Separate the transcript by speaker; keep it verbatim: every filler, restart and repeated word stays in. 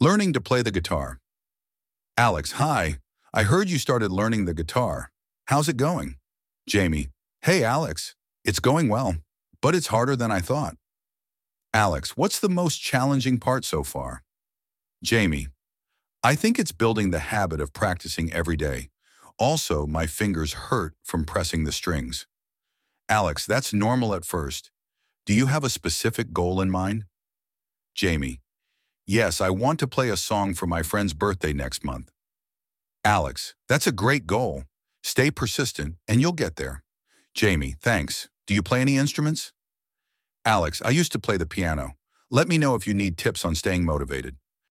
Speaker 1: Learning to play the guitar. Alex, hi. I heard you started learning the guitar. How's it going? Jamie, hey Alex. It's going well, but it's harder than I thought. Alex, what's the most challenging part so far? Jamie, I think it's building the habit of practicing every day. Also, my fingers hurt from pressing the strings. Alex, that's normal at first. Do you have a specific goal in mind? Jamie, yes, I want to play a song for my friend's birthday next month. Alex, that's a great goal. Stay persistent and you'll get there. Jamie, thanks. Do you play any instruments? Alex, I used to play the piano. Let me know if you need tips on staying motivated.